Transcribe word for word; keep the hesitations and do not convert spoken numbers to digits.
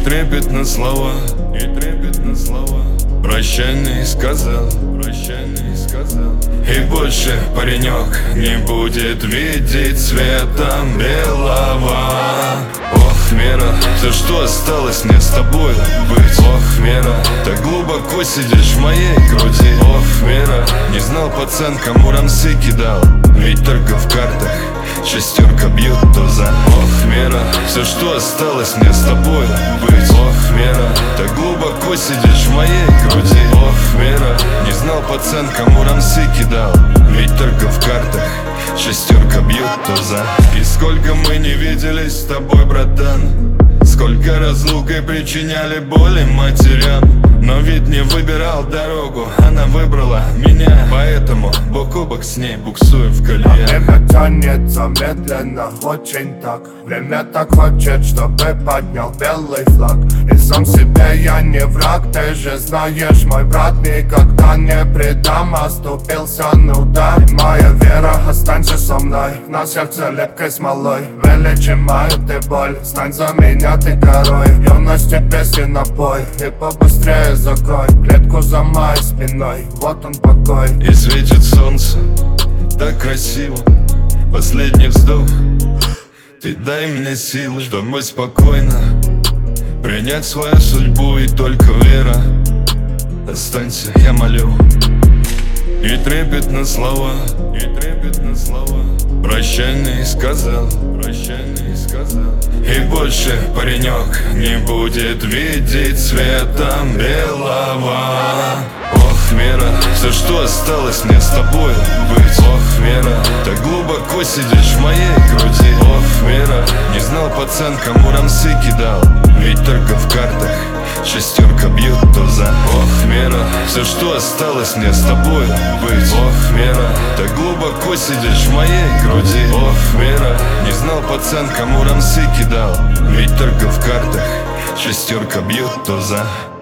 трепетно слова, и трепетно слова. Прощальный сказал, прощальный сказал. И больше паренек не будет видеть светом белого. Ох, Вера, все, что осталось мне с тобой быть. Ох, Вера, так глубоко сидишь в моей груди. Ох, Вера, не знал пацан, кому рамсы кидал. Ведь только в картах шестерка бьет туза. Ох, Вера, все, что осталось мне с тобой быть. Ох, Вера, так глубоко сидишь в моей груди. Ох, Вера, не знал пацан, кому рамсы кидал. Ведь только в картах шестерка бьет туза. И сколько мы не виделись с тобой, братан, сколько разлукой причиняли боли матерям. Но ведь не выбирал дорогу, она выбрала меня. Поэтому бок о бок с ней буксуем в колее. Время тянется медленно, очень так. Время так хочет, чтобы поднял белый флаг. И сам себе я не враг, ты же знаешь, мой брат. Никогда не предам, оступился, ну да. Моя вера, останься со мной. На сердце лепкой смолой вылечим мою ты боль. Стань за меня ты горой, юности песен напой. И побыстрее закрой клетку за моей спиной. Вот он покой. И светит солнце так красиво. Последний вздох, ты дай мне силы, чтобы спокойно принять свою судьбу. И только вера, останься, я молю. И трепетно слова, и трепетно слова. Прощальный сказал, прощальный сказал. И больше паренек не будет видеть светом белого. Ох, Вера, все, что осталось мне с тобой быть. Ох, Вера, так глубоко сидишь в моей груди. Ох, Вера, не знал пацан, кому рамсы кидал. Ведь только в картах шестерка бьет туза. Ох, Вера, все, что осталось мне с тобой быть. Ох, Вера, так глубоко сидишь в моей груди. Ох, Вера, не знал пацан, кому рамсы кидал. Ведь только в картах шестерка бьет туза.